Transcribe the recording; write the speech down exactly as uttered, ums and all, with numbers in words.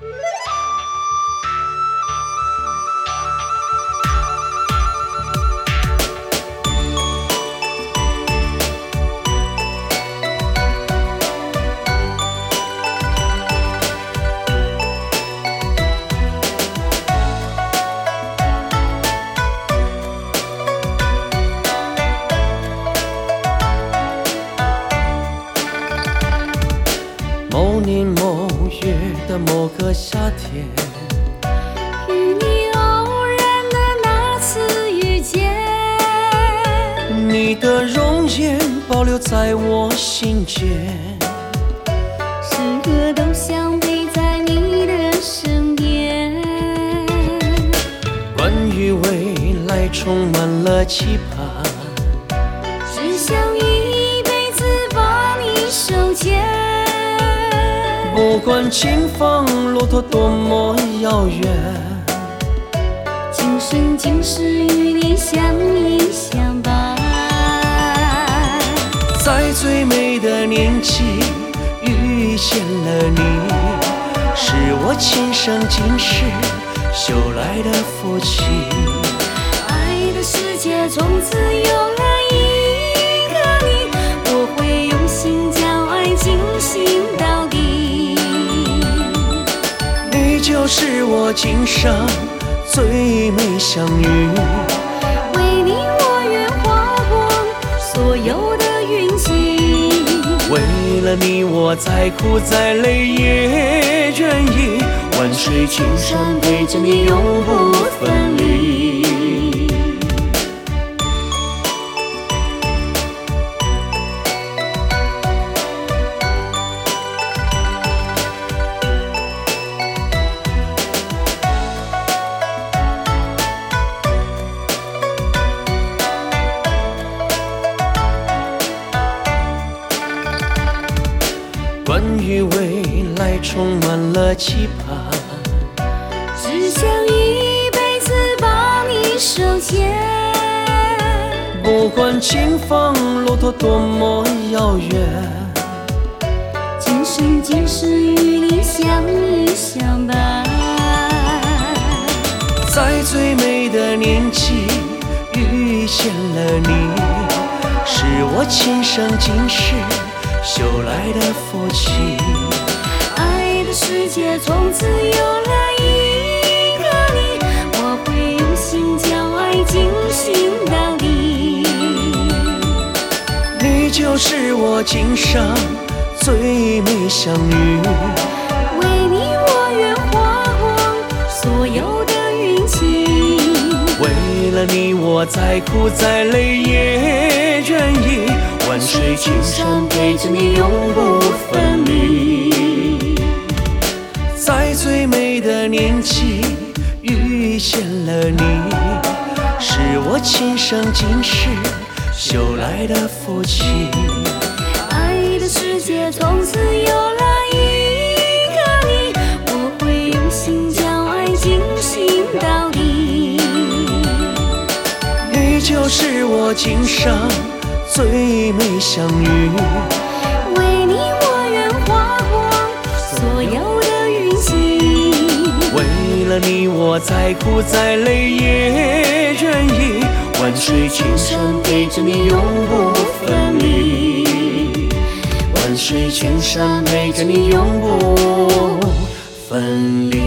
某年某月的某个夏天， 与你偶然的那次遇见， 你的容颜保留在我心间， 时刻都想陪在你的身边。 关于未来充满了期盼， 只想一辈子把你手牵。 不管前方路途多么遥远， 今生今世与你相依相伴。 在最美的年纪遇见了你，是我前生今世修来的福气。 爱的世界从此有了一个你，我会用心将爱进行到底。 你就是我今生最美相遇， 为你我愿花光所有的运气， 为了你我再苦再累也愿意，万水千山陪着你永不分离。关于未来充满了期盼， 只想一辈子把你手牵。 不管前方路途多么遥远， 今生今世与你相依相伴。 在最美的年纪遇见了你，是我前生今世修来的福气。 爱的世界从此有了一个你，我会用心将爱进行到底。 你就是我今生最美相遇， 为你我愿花光所有的运气， 为了你我再苦再累也愿意，万水千山陪着你永不分离。在最美的年纪遇见了你，是我前生今世修来的福气。 爱的世界从此有了一个你，我会用心将爱进行到底。 你就是我今生最美相遇， 为你我愿花光所有的运气， 为了你我再苦再累也愿意，万水千山陪着你永不分离，万水千山陪着你永不分离。